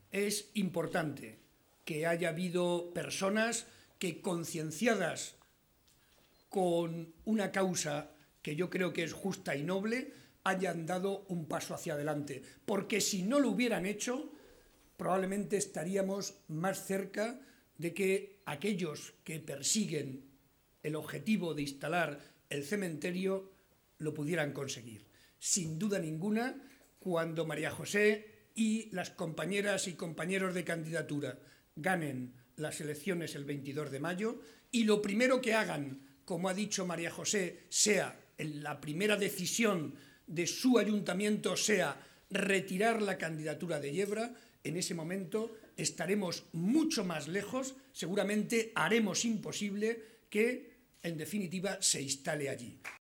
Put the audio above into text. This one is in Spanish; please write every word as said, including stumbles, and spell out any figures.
es importante que haya habido personas que, concienciadas con una causa que yo creo que es justa y noble, hayan dado un paso hacia adelante, porque si no lo hubieran hecho, probablemente estaríamos más cerca de que aquellos que persiguen el objetivo de instalar el cementerio lo pudieran conseguir. Sin duda ninguna, cuando María José y las compañeras y compañeros de candidatura ganen las elecciones el veintidós de mayo y lo primero que hagan, como ha dicho María José, sea la primera decisión de su ayuntamiento sea retirar la candidatura de Yebra, en ese momento estaremos mucho más lejos, seguramente haremos imposible que, en definitiva, se instale allí.